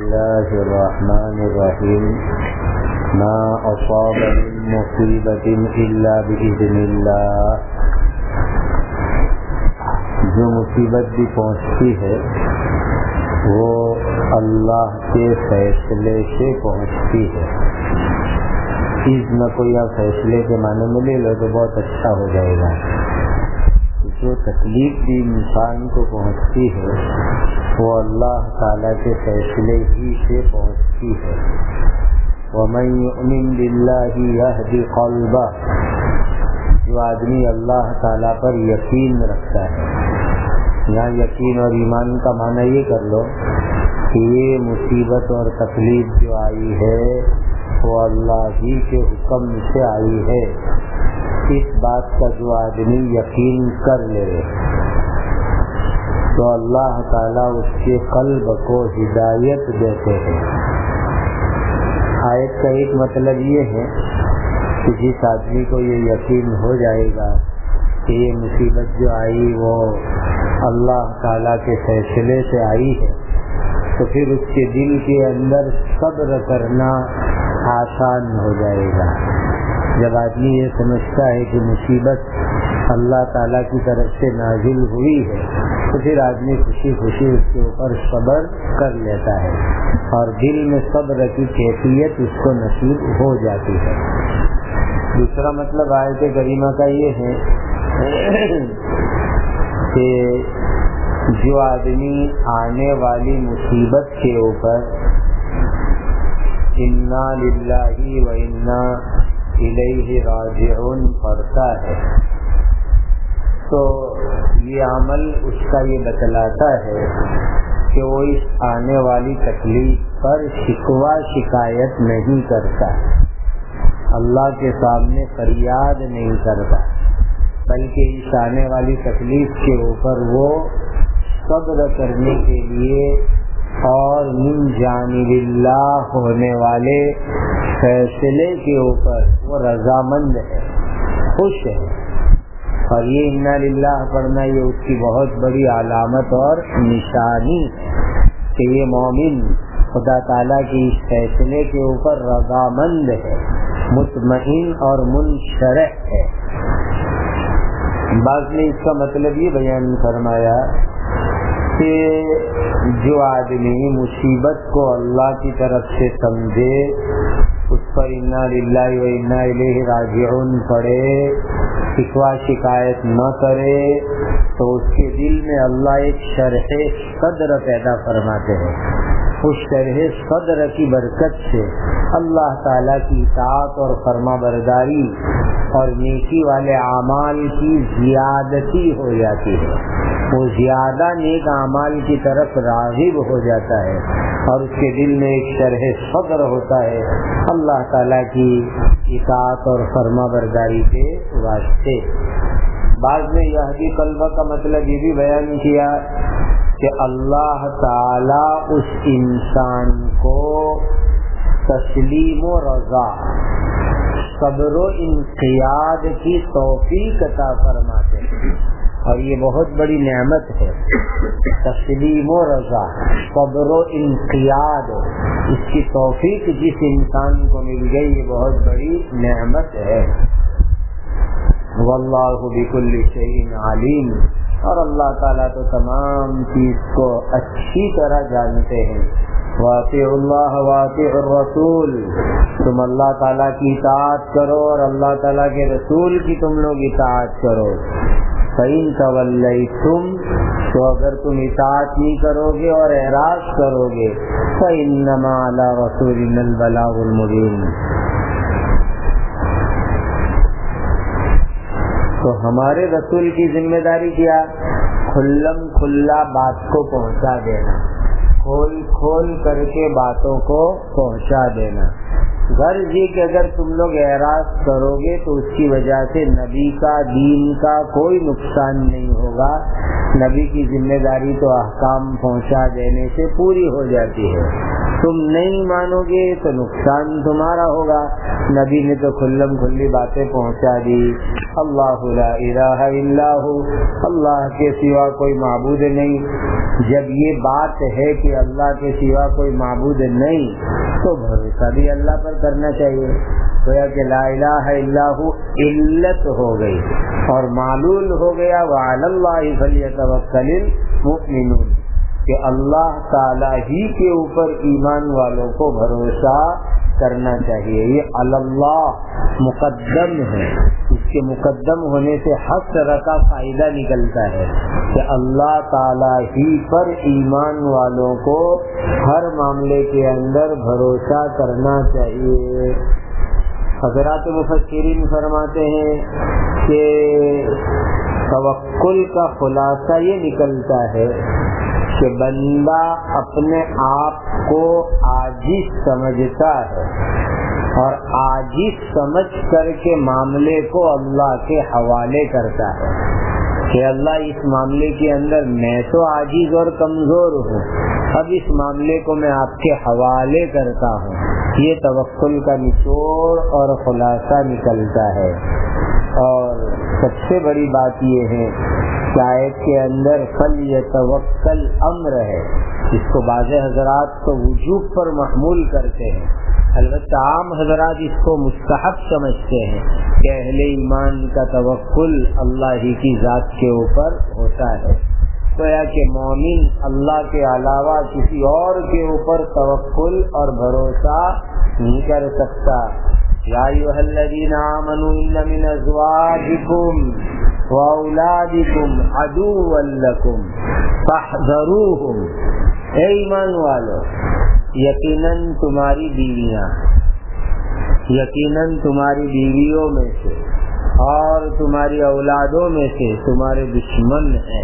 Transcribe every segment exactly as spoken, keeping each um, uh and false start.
الله الرحمن الرحيم ما أصاب من مصيبة إلا بإذن الله. جو مصیبت بھی پہنچتی ہے وہ اللہ کے فیصلے سے پہنچتی ہے. اذن کو یا فیصلے کے معنی میں لے لو تو بہت اچھا ہو جائے گا. جو تکلیف بھی انسان کو پہنچتی ہے وہ اللہ تعالیٰ کے فیصلے ہی سے پہنچتی ہے. وَمَن يُؤْمِن بِاللَّهِ يَهْدِ قَلْبَهُ. جو آدمی اللہ تعالیٰ پر یقین رکھتا ہے، یہاں یقین اور ایمان کا معنی یہ کر لو کہ یہ مصیبت اور تکلیف جو آئی ہے وہ اللہ ہی کے حکم سے آئی ہے. اس بات کا جو آدمی یقین کر لے تو اللہ تعالیٰ اس کے قلب کو ہدایت دیتے ہیں. آیت کا ایک مطلب یہ ہے کہ جس آدمی کو یہ یقین ہو جائے گا کہ یہ مصیبت جو آئی وہ اللہ تعالیٰ کے فیصلے سے آئی ہے تو پھر اس کے دل کے اندر صبر کرنا آسان ہو جائے گا. جب آدمی یہ سمجھتا ہے کہ مصیبت اللہ تعالیٰ کی طرف سے نازل ہوئی ہے تو پھر آدمی خوشی خوشی اس کے اوپر صبر کر لیتا ہے اور دل میں صبر کی کیفیت اس کو نصیب ہو جاتی ہے. دوسرا مطلب آیت کریمہ کا یہ ہے کہ جو آدمی آنے والی مصیبت کے اوپر انا للہ و انا الیہ راجعون پڑھتا ہے تو یہ عمل اس کا یہ بتلاتا ہے کہ وہ اس آنے والی تکلیف پر شکوہ شکایت نہیں کرتا، اللہ کے سامنے فریاد نہیں کرتا، بلکہ اس آنے والی تکلیف کے اوپر وہ صبر کرنے کے لیے اور من جانب اللہ ہونے والے فیصلے کے اوپر وہ رضامند ہے، خوش ہے. اور یہ انا للہ پڑھنا یہ اس کی بہت بڑی علامت اور نشانی ہے کہ یہ مومن خدا تعالیٰ کی اس فیصلے کے اوپر رضامند ہے، مطمئن اور منشرح ہے. بعض نے اس کا مطلب یہ بیان فرمایا کہ جو آدمی مصیبت کو اللہ کی طرف سے سمجھے، اس پر انا للہ و انا الیہ راجعون پڑھے، شکوہ شکایت نہ کرے تو اس کے دل میں اللہ ایک شرح صدر پیدا فرماتے ہیں. اس شرح صدر کی برکت سے اللہ تعالیٰ کی اطاعت اور فرما برداری اور نیکی والے اعمال کی زیادتی ہو جاتی ہے. وہ زیادہ نیک اعمال کی طرف راغب ہو جاتا ہے اور اس کے دل میں ایک شرح صدر ہوتا ہے اللہ تعالیٰ کی اطاعت اور فرما برداری کے واسطے. بعض نے یہدی قلبہ کا مطلب یہ بھی بیان کیا کہ اللہ تعالیٰ اس انسان کو تسلیم و رضا، صبر و انقیاد کی توفیق عطا فرماتے ہیں اور یہ بہت بڑی نعمت ہے. تسلیم و رضا، صبر و انقیاد، اس کی توفیق جس انسان کو مل گئی یہ بہت بڑی نعمت ہے. واللہ بکل شیء علیم، اور اللہ تعالیٰ تو تمام چیز کو اچھی طرح جانتے ہیں. واطیعوا اللہ واطیعوا الرسول، تم اللہ تعالیٰ کی اطاعت کرو اور اللہ تعالیٰ کے رسول کی تم لوگ اطاعت کرو. فَإِن تَوَلَّيْتُمْ، تو اگر تم اطاعت نہیں کرو گے اور اعراض کرو گے، فَإِنَّمَا عَلَىٰ رَسُولِنَا الْبَلَاغُ الْمُبِينُ، تو ہمارے رسول کی ذمہ داری کیا؟ کھلم کھلا بات کو پہنچا دینا، کھول کھول کر کے باتوں کو پہنچا دینا. غرض یہ کہ اگر تم لوگ اعراض کرو گے تو اس کی وجہ سے نبی کا دین کا کوئی نقصان نہیں ہوگا. نبی کی ذمہ داری تو احکام پہنچا دینے سے پوری ہو جاتی ہے. تم نہیں مانو گے تو نقصان تمہارا ہوگا. نبی نے تو کھلم کھلی باتیں پہنچا دی. اللہ لا الہ الا ہو، اللہ کے سوا کوئی معبود نہیں. جب یہ بات ہے کہ اللہ کے سوا کوئی معبود نہیں تو بھروسہ بھی اللہ پر کرنا چاہیے. گویا کہ لا الہ الا ہو علت ہو گئی اور معلول ہو گیا وعلی اللہ فلیتوکل المؤمنون، کہ اللہ تعالی ہی کے اوپر ایمان والوں کو بھروسہ کرنا چاہیے. یہ اللہ مقدم ہے، اس کے مقدم ہونے سے حسر کا فائدہ نکلتا ہے کہ اللہ تعالی ہی پر ایمان والوں کو ہر معاملے کے اندر بھروسہ کرنا چاہیے. حضرات مفسرین فرماتے ہیں کہ توکل کا خلاصہ یہ نکلتا ہے کہ بندہ اپنے آپ کو عاجز سمجھتا ہے اور عاجز سمجھ کر کے معاملے کو اللہ کے حوالے کرتا ہے کہ اللہ اس معاملے کے اندر میں تو عاجز اور کمزور ہوں، اب اس معاملے کو میں آپ کے حوالے کرتا ہوں. یہ توکل کا نچوڑ اور خلاصہ نکلتا ہے. اور سب سے بڑی بات یہ ہے کہ آیت کے اندر فلیتوکل امر ہے، اس کو بعض حضرات تو وجوب پر محمول کرتے ہیں، البتہ عام حضرات اس کو مستحب سمجھتے ہیں کہ اہل ایمان کا توکل اللہ ہی کی ذات کے اوپر ہوتا ہے. گویا کہ مومن اللہ کے علاوہ کسی اور کے اوپر توکل اور بھروسہ نہیں کر سکتا. یا ایھا الذین آمنوا ان من ازواجکم واولادکم عدوا لکم فاحذروہم، اے ایمان والو یقیناً تمہاری بیویاں، یقیناً تمہاری بیویوں میں سے اور تمہاری اولادوں میں سے تمہارے دشمن ہیں.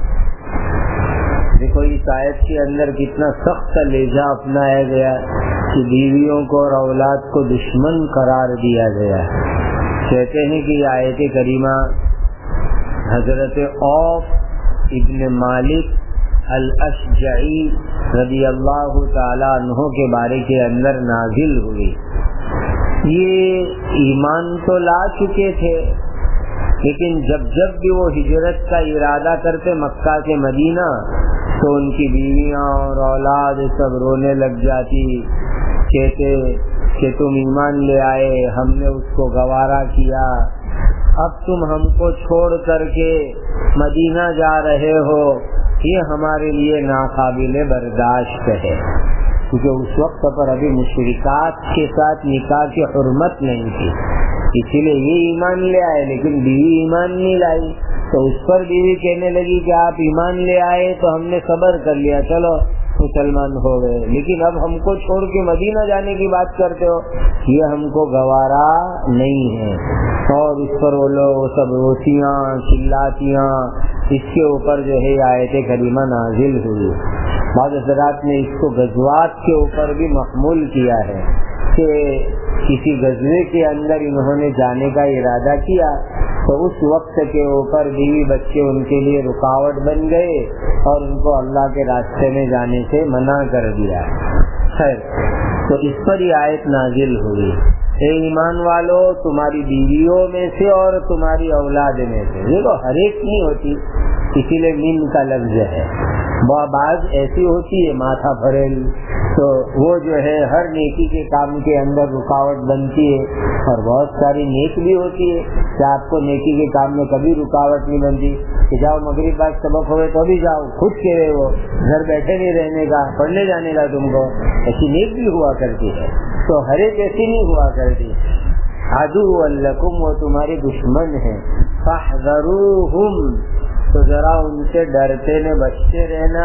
دیکھو اس آیت کے اندر کتنا سخت لہجہ اپنایا گیا کہ بیویوں کو اور اولاد کو دشمن قرار دیا گیا. کہتے ہیں کہ یہ آیت کریمہ حضرت عوف ابن مالک الاشجعی رضی اللہ تعالی عنہ کے بارے کے اندر نازل ہوئی. یہ ایمان تو لا چکے تھے لیکن جب جب بھی وہ ہجرت کا ارادہ کرتے مکہ سے مدینہ تو ان کی بیویاں اور اولاد سب رونے لگ جاتی، کہتے کہ تم ایمان لے آئے، ہم نے اس کو گوارا کیا، اب تم ہم کو چھوڑ کر کے مدینہ جا رہے ہو، یہ ہمارے لیے ناقابل برداشت ہے. کیونکہ اس وقت پر ابھی مشرکات کے ساتھ نکاح کی حرمت نہیں تھی، اسی لیے یہ ایمان لے آئے لیکن بیوی ایمان نہیں لائی. تو اس پر بیوی کہنے لگی کہ آپ ایمان لے آئے تو ہم نے صبر کر لیا، چلو مسلمان ہو گئے، لیکن اب ہم کو چھوڑ کے مدینہ جانے کی بات کرتے ہو، یہ ہم کو گوارا نہیں ہے. اور اس پر وہ لوگ سب روسیاں چلاتیاں، اس کے اوپر جو ہے آیت کریمہ نازل ہوئی. بعض حضرات نے اس کو غزوات کے اوپر بھی محمول کیا ہے کہ کسی غزوے کے اندر انہوں نے جانے کا ارادہ کیا تو اس وقت کے اوپر بیوی بچے ان کے لیے رکاوٹ بن گئے اور ان کو اللہ کے راستے میں جانے سے منع کر دیا. خیر، تو اس پر یہ آیت نازل ہوئی، اے ایمان والو تمہاری بیویوں میں سے اور تمہاری اولاد میں سے. دیکھو ہر ایک نہیں ہوتی، اسی لیے من کا لفظ ہے. بعض ایسی ہوتی ہے ماتھا پھریل، تو وہ جو ہے ہر نیکی کے کام کے اندر رکاوٹ بنتی ہے، اور بہت ساری نیک بھی ہوتی ہے کہ آپ کو نیکی کے کام میں کبھی رکاوٹ نہیں بنتی کہ جاؤ مغرب بعد سبق ہوئے تو بھی جاؤ، خود کہہ رہے ہو گھر بیٹھے نہیں رہنے کا، پڑھنے جانے کا تم کو، ایسی نیک بھی ہوا کرتی ہے. تو ہر ایک ایسی نہیں ہوا کرتی. عدو لکم، وہ تمہارے دشمن ہیں، فاحذروہم، تو ذرا ان سے ڈرتے نے بچتے رہنا.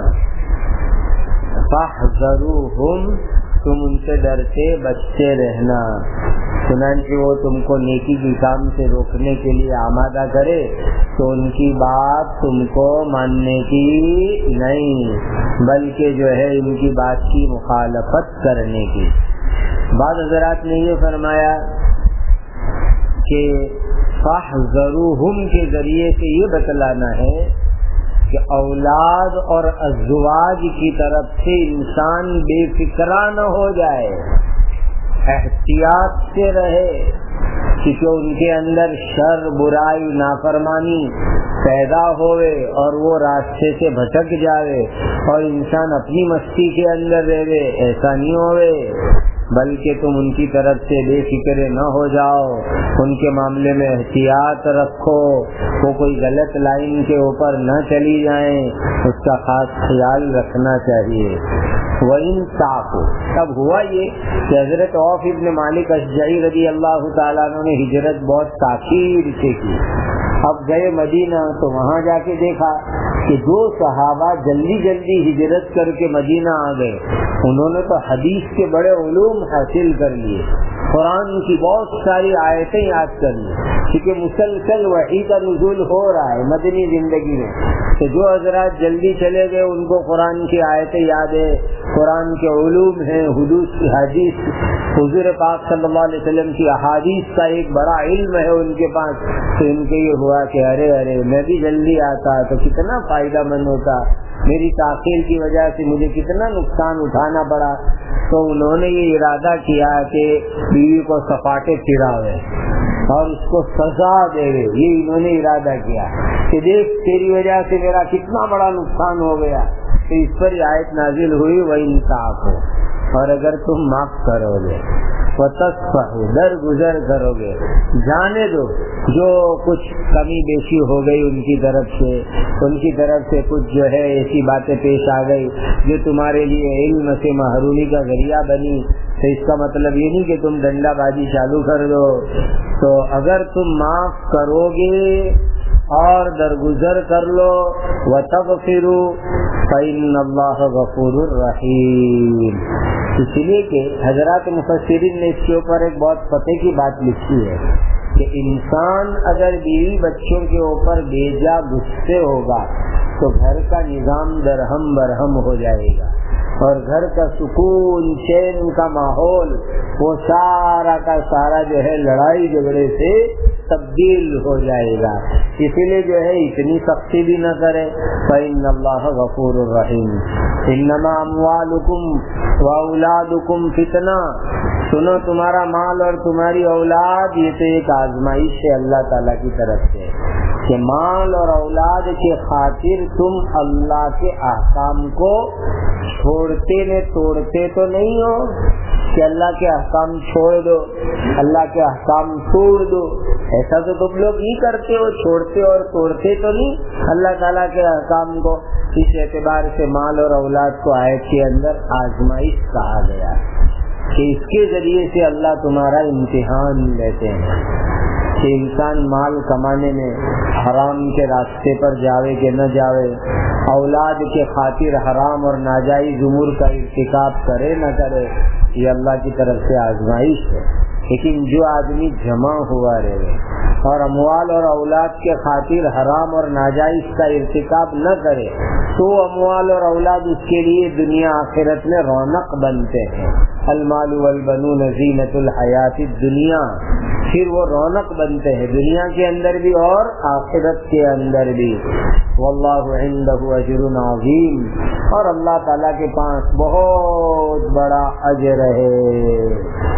فاحذروہم، تم ان سے ڈرتے بچتے رہنا. چنانچہ وہ تم کو نیکی کی کام سے روکنے کے لیے آمادہ کرے تو ان کی بات تم کو ماننے کی نہیں، بلکہ جو ہے ان کی بات کی مخالفت کرنے کی. بعض حضرات نے یہ فرمایا کہ فاحذروہم کے ذریعے سے یہ بتلانا ہے کہ اولاد اور ازواج کی طرف سے انسان بے فکرہ نہ ہو جائے، احتیاط سے رہے، کیونکہ ان کے اندر شر، برائی، نافرمانی پیدا ہوئے اور وہ راستے سے بھٹک جاوے اور انسان اپنی مستی کے اندر رہے، ایسا نہیں ہوئے، بلکہ تم ان کی طرف سے بے فکر نہ ہو جاؤ، ان کے معاملے میں احتیاط رکھو، وہ کوئی غلط لائن کے اوپر نہ چلی جائیں، اس کا خاص خیال رکھنا چاہیے۔ وَإِن تَعْفُوا، تب ہوا یہ کہ حضرت عوف ابن مالک اشجعی رضی اللہ تعالیٰ عنہ نے ہجرت بہت تاخیر سے کی۔ اب گئے مدینہ تو وہاں جا کے دیکھا کہ دو صحابہ جلدی جلدی ہجرت کر کے مدینہ آ گئے، انہوں نے تو حدیث کے بڑے علوم حاصل کر لیے، قرآن کی بہت ساری آیتیں یاد کر لی، کیونکہ مسلسل وحی کا نزول ہو رہا ہے مدنی زندگی میں، تو جو حضرات جلدی چلے گئے ان کو قرآن کی آیتیں یاد ہے، قرآن کے علوم ہیں، حدیث کی حدیث، حضور پاک صلی اللہ علیہ وسلم کی احادیث کا ایک بڑا علم ہے ان کے پاس، تو ان کے یہ ہوا کہ ارے ارے میں بھی جلدی آتا تو کتنا فائدہ مند ہوتا، میری تاخیر کی وجہ سے مجھے کتنا نقصان اٹھانا پڑا، تو انہوں نے یہ ارادہ کیا کہ بیوی کو سپاٹے پھراوے اور اس کو سزا دے، یہ انہوں نے ارادہ کیا کہ دیکھ تیری وجہ سے میرا کتنا بڑا نقصان ہو گیا، تو اس پر آیت نازل ہوئی وَإِنْ اور اگر تم معاف کرو گے، وَتَصْفَحُوا درگزر کرو گے، جانے دو جو کچھ کمی بیشی ہو گئی ان کی طرف سے، ان کی طرف سے کچھ جو ہے ایسی باتیں پیش آ گئی جو تمہارے لیے علم سے محرومی کا ذریعہ بنی، تو اس کا مطلب یہ نہیں کہ تم ڈنڈا بازی چالو کر دو، تو اگر تم معاف کرو گے اور درگزر کر لو، وَتَغْفِرُوا فَإِنَّ اللَّهَ غَفُورٌ رَحِيمٌ، اس لیے کہ حضرات مفسرین نے اس کے اوپر ایک بہت پتے کی بات لکھی ہے کہ انسان اگر بیوی بچوں کے اوپر بے جا غصے ہوگا تو گھر کا نظام درہم برہم ہو جائے گا، اور گھر کا سکون چین کا ماحول وہ سارا کا سارا جو ہے لڑائی جھگڑے سے تبدیل ہو جائے گا، اسی لیے جو ہے اتنی سختی بھی نہ کرے، فَإِنَّ اللَّهَ غَفُورٌ رَحِيمٌ۔ إِنَّمَا أَمْوَالُكُمْ وَأَوْلَادُكُمْ فِتْنَةٌ، سنو تمہارا مال اور تمہاری اولاد یہ تو ایک آزمائش ہے اللہ تعالیٰ کی طرف سے، کہ مال اور اولاد کے خاطر تم اللہ کے احکام کو چھوڑتے نے توڑتے تو نہیں ہو کہ اللہ کے احکام چھوڑ دو، اللہ کے احکام چھوڑ دو، ایسا تو تم لوگ نہیں کرتے ہو، چھوڑتے اور توڑتے تو نہیں اللہ تعالیٰ کے احکام کو۔ اس اعتبار سے مال اور اولاد کو آیت کے اندر آزمائش کہا گیا کہ اس کے ذریعے سے اللہ تمہارا امتحان لیتے ہیں کہ انسان مال کمانے میں حرام کے راستے پر جاوے کہ نہ جاوے، اولاد کے خاطر حرام اور ناجائز امور کا ارتکاب کرے نہ کرے، یہ اللہ کی طرف سے آزمائش ہے۔ لیکن جو آدمی جمع ہوا رہے اور اموال اور اولاد کے خاطر حرام اور ناجائز کا ارتکاب نہ کرے تو اموال اور اولاد اس کے لیے دنیا آخرت میں رونق بنتے ہیں، المال والبنون زینت الحیات الدنیا، پھر وہ رونق بنتے ہیں دنیا کے اندر بھی اور آخرت کے اندر بھی۔ واللہ عندہ اجر عظیم، اور اللہ تعالیٰ کے پاس بہت بڑا اجر ہے۔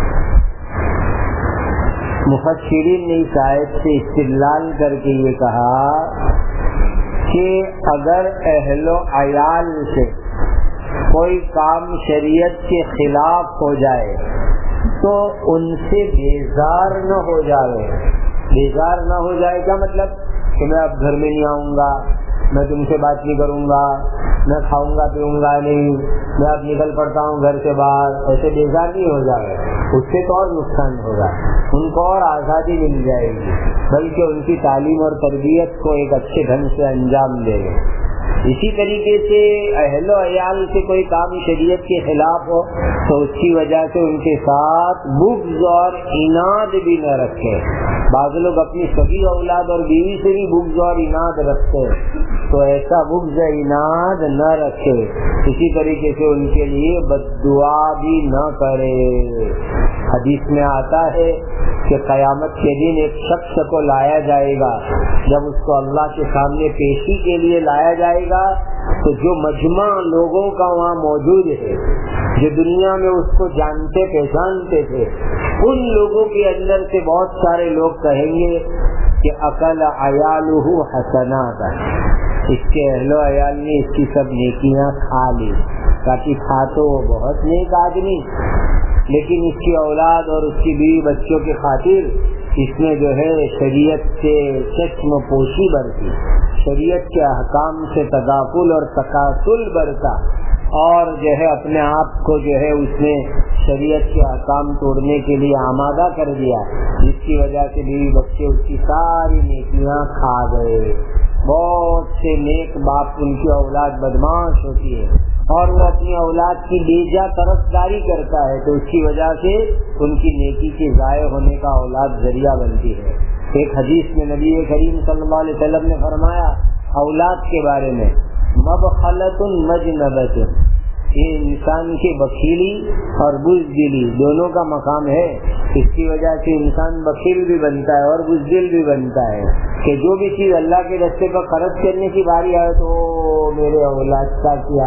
مفسرین نے اس آیت سے استدلال کر کے یہ کہا کہ اگر اہل و عیال سے کوئی کام شریعت کے خلاف ہو جائے تو ان سے بیزار نہ ہو جائے۔ بیزار نہ ہو جائے کا مطلب کہ میں اب گھر میں نہیں آؤں گا، میں تم سے بات نہیں کروں گا، میں کھاؤں گا پیوں گا نہیں، میں اب نکل پڑتا ہوں گھر سے باہر، ایسے بیزار نہیں ہو جائے، اس سے تو اور نقصان ہوگا، ان کو اور آزادی مل جائے گی، بلکہ ان کی تعلیم اور تربیت کو ایک اچھے ڈھنگ سے انجام دے گے۔ اسی طریقے سے اہل و عیال سے کوئی کام شریعت کے خلاف ہو تو اس کی وجہ سے ان کے ساتھ بغض اور عناد بھی نہ رکھے۔ بعض لوگ اپنی سگی اولاد اور بیوی سے بھی بغض اور عناد رکھتے، تو ایسا بغض عناد نہ رکھے، اسی طریقے سے ان کے لیے بد دعا بھی نہ کرے۔ حدیث میں آتا ہے کہ قیامت کے دن ایک شخص کو لایا جائے گا، جب اس کو اللہ کے سامنے پیشی کے لیے لایا جائے گا تو جو مجمع لوگوں کا وہاں موجود ہے، جو دنیا میں اس کو جانتے پہچانتے تھے، ان لوگوں کے اندر سے بہت سارے لوگ کہیں گے کہ اکل عیالہ حسنات، اس کے اہل و عیال نے اس کی سب نیکیاں کھا لی، تاکہ تھا تو وہ بہت نیک آدمی، لیکن اس کی اولاد اور اس کی بیوی بچوں کی خاطر اس نے جو ہے شریعت سے چشم پوشی برتی، شریعت کے احکام سے تغافل اور تکاسل برتا، اور جو ہے اپنے آپ کو جو ہے اس نے شریعت کے احکام توڑنے کے لیے آمادہ کر دیا، جس کی وجہ سے بیوی بچے اس کی ساری نیکیاں کھا گئے۔ بہت سے نیک باپ ان کی اولاد بدماش ہوتی ہے اور وہ اپنی اولاد کی بیجا طرفداری کرتا ہے، تو اس کی وجہ سے ان کی نیکی کے ضائع ہونے کا اولاد ذریعہ بنتی ہے۔ ایک حدیث میں نبی کریم صلی اللہ علیہ وسلم نے فرمایا اولاد کے بارے میں، مبخلۃ مجنبۃ، یہ انسان کی بخیلی اور بزدلی دونوں کا مقام ہے، اس کی وجہ سے انسان بخیل بھی بنتا ہے اور بزدل بھی بنتا ہے کہ جو بھی چیز اللہ کے راستے پر خرچ کرنے کی باری آئے تو میرے اولاد کا کیا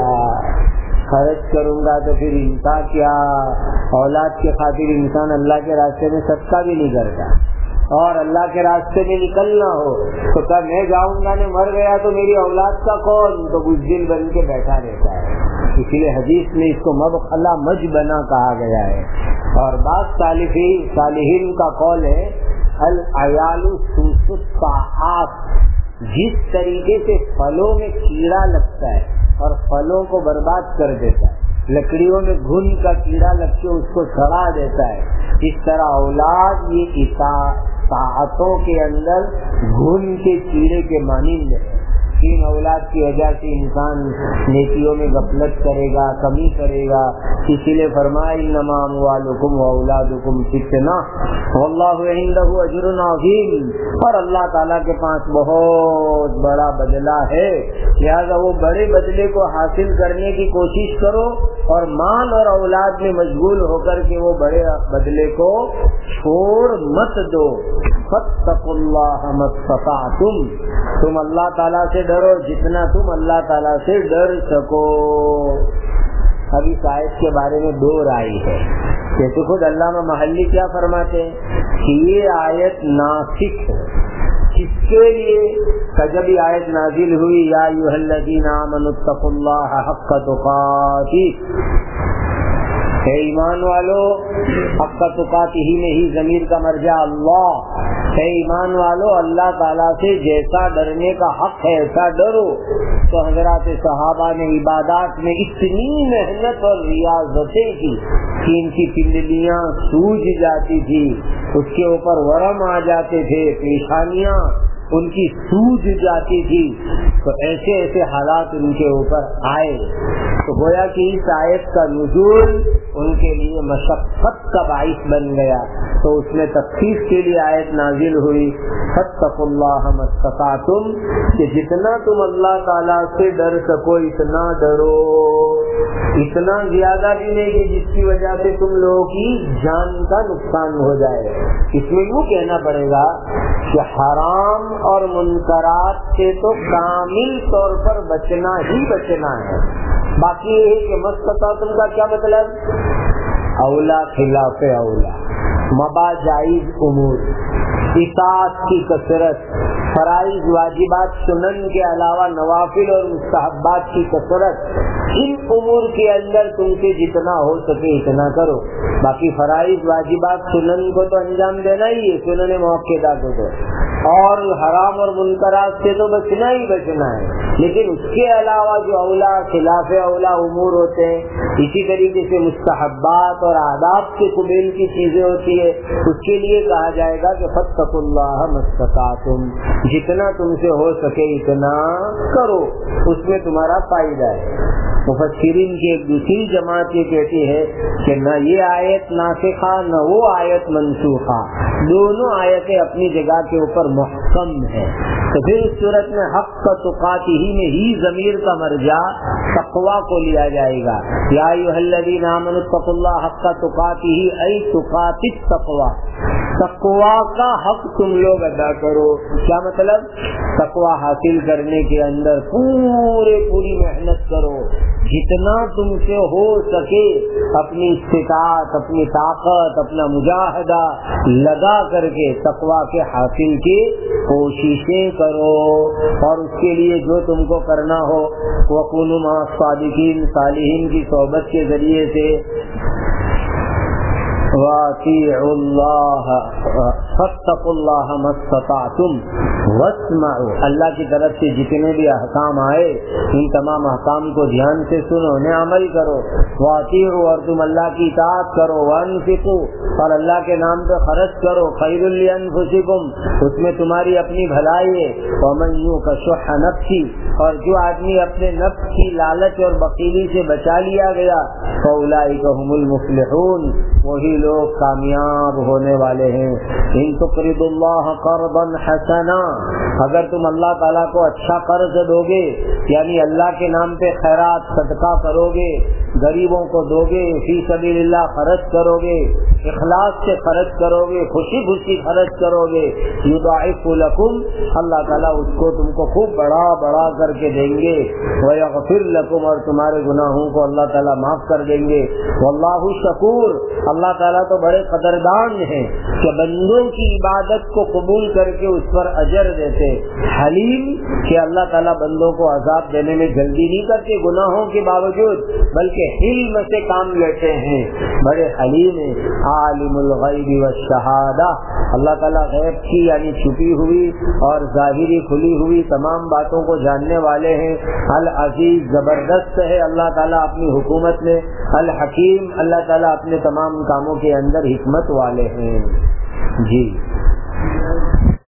خرچ کروں گا، تو پھر ان کا کیا، اولاد کے خاطر انسان اللہ کے راستے میں صدقہ بھی نہیں کرتا، اور اللہ کے راستے میں نکلنا ہو تو کب میں جاؤں گا نے مر گیا تو میری اولاد کا کون، تو بزدل بن کے بیٹھا رہتا ہے۔ اس لیے حدیث میں اس کو مبخلہ مجبنا کہا گیا ہے۔ اور بعض صالحین صالحین کا قول ہے العیال سوس الطاعات، جس طریقے سے پھلوں میں کیڑا لگتا ہے اور پھلوں کو برباد کر دیتا ہے، لکڑیوں میں گھن کا کیڑا لگ کے اس کو سڑا دیتا ہے، اس طرح اولاد یہ طاعتوں کے اندر گھن کے کیڑے کے مانند ہے۔ تین اولاد کی وجہ سے انسان نیکیوں میں غفلت کرے گا، کمی کرے گا، اسی لیے فرمایا انما اموالکم واولادکم فتنہ واللہ عندہ اجر عظیم، اور اللہ تعالیٰ کے پاس بہت بڑا بدلہ ہے، لہذا وہ بڑے بدلے کو حاصل کرنے کی کوشش کرو اور مال اور اولاد میں مشغول ہو کر کے وہ بڑے بدلے کو چھوڑ مت دو۔ فاتقوا اللہ ما استطعتم، تم اللہ تعالیٰ سے ڈرو جتنا تم اللہ تعالیٰ سے ڈر سکو۔ اب اس آیت کے بارے میں دو رائے ہے، جیسے خود علامہ محلی کیا فرماتے ہیں کہ یہ آیت ناسخ ہے، کس کے لیے کہ جب یہ آیت نازل ہوئی یا ایھا الذین آمنوا اتقوا اللہ حق تقاتہ، اے ایمان والو، حق تقاتہ میں ہی ضمیر کا مرجع اللہ، اے ایمان والو اللہ تعالیٰ سے جیسا ڈرنے کا حق ہے ایسا ڈرو۔ تو حضرات صحابہ نے عبادات میں اتنی محنت اور ریاضتیں کی کہ ان کی پنڈلیاں سوج جاتی تھی، اس کے اوپر ورم آ جاتے تھے، پیشانیاں ان کی سوج جاتی تھی، تو ایسے ایسے حالات ان کے اوپر آئے، تو گویا کہ اس آیت کا نزول ان کے لیے مشقت کا باعث بن گیا، تو اس میں تخفیف کے لیے آیت نازل ہوئی فاتقوا اللہ ما استطعتم، کہ جتنا تم اللہ تعالیٰ سے ڈر سکو اتنا ڈرو، اتنا زیادہ بھی نہیں کہ جس کی وجہ سے تم لوگوں کی جان کا نقصان ہو جائے۔ اس میں یوں کہنا پڑے گا کہ حرام اور منکرات سے تو کامل طور پر بچنا ہی بچنا ہے، باقی یہ ہے کہ مستطاعتم کا کیا مطلب، اولا خلاف اولا، مبا جائز امور، اطاعت کی کثرت، فرائض واجبات سنن کے علاوہ نوافل اور مستحبات کی کثرت، ان امور کے اندر تم سے جتنا ہو سکے اتنا کرو، باقی فرائض واجبات سنن کو تو انجام دینا ہی ہے، سنن موقعہ کو تو، اور حرام اور منکرات سے تو بچنا ہی بچنا ہے، لیکن اس کے علاوہ جو اولا خلاف اولا امور ہوتے ہیں، اسی طریقے سے مستحبات اور آداب کے قبیل کی چیزیں ہوتی ہے، اس کے لیے کہا جائے گا کہ فاتقوا اللہ ما استطعتم، جتنا تم سے ہو سکے اتنا کرو، اس میں تمہارا فائدہ ہے۔ مفسرین کی ایک دوسری جماعت یہ کہتی ہے کہ نہ یہ آیت ناسخہ نہ وہ آیت منسوخہ، دونوں آیتیں اپنی جگہ کے اوپر محکم ہے. تو پھر اس صورت میں حق تقاتہ میں ہی ضمیر کا مرجع تقویٰ کو لیا جائے گا. یا ایھا الذین آمنوا اتقوا اللہ حق تقاتہ ای تقاتہ التقویٰ، تقویٰ کا حق تم لوگ ادا کرو. کیا مطلب؟ تقویٰ حاصل کرنے کے اندر پورے پوری محنت کرو، جتنا تم سے ہو سکے اپنی استطاعت، اپنی طاقت، اپنا مجاہدہ لگا کر کے تقویٰ کے حاصل کی کوششیں کرو. اور اس کے لیے جو تم کو کرنا ہو وَكُونُوا مَعَ الصَّادِقِينَ، صالحین کی صحبت کے ذریعے سے. وَأَطِيعُوا اللَّهَ فَاتَّقُوا اللَّهَ مَا اسْتَطَعْتُمْ وَاسْمَعُوا، اللہ کی طرف سے جتنے بھی احکام آئے ان تمام احکام کو دھیان سے سنو، انہیں عمل کرو. وَأَطِيعُوا، اور تم اللہ کی اطاعت کرو. وَأَنفِقُوا، اور اللہ کے نام پہ خرچ کرو. خَيْرٌ لِأَنفُسِكُمْ، اس میں تمہاری اپنی بھلائی ہے. وَمَن يُوقَ شُحَّ نَفْسِهِ، اور جو آدمی اپنے نفس کی لالچ اور بخیلی سے بچا لیا گیا فَأُولَئِكَ هُمُ الْمُفْلِحُونَ، وہی لوگ کامیاب ہونے والے ہیں. ان تقرضوا اللہ قرضا حسنا، اگر تم اللہ تعالیٰ کو اچھا قرض دو گے، یعنی اللہ کے نام پہ خیرات صدقہ کرو گے، غریبوں کو دو گے، فی سبیل اللہ خرچ کرو گے، اخلاص سے خرچ کرو گے، خوشی خوشی خرچ کرو گے، یضاعف لکم، اللہ تعالیٰ اس کو تم کو خوب بڑا بڑا کر کے دیں گے. ویغفر لکم، اور تمہارے گناہوں کو اللہ تعالیٰ معاف کر دیں گے. واللہ شکور، اللہ تعالیٰ تو بڑے قدردان ہیں کہ بندوں کی عبادت کو قبول کر کے اس پر اجر دیتے. حلیم، کہ اللہ تعالیٰ بندوں کو عذاب دینے میں جلدی نہیں کرتے گناہوں کے باوجود، بلکہ حلم سے کام لیتے ہیں، بڑے حلیم ہیں. عالم الغیب والشہادہ، اللہ تعالیٰ غیب کی یعنی چھپی ہوئی اور ظاہری کھلی ہوئی تمام باتوں کو جاننے والے ہیں. العزیز، زبردست ہے اللہ تعالیٰ اپنی حکومت میں. الحکیم، اللہ تعالیٰ اپنے تمام کاموں کے اندر حکمت والے ہیں. جی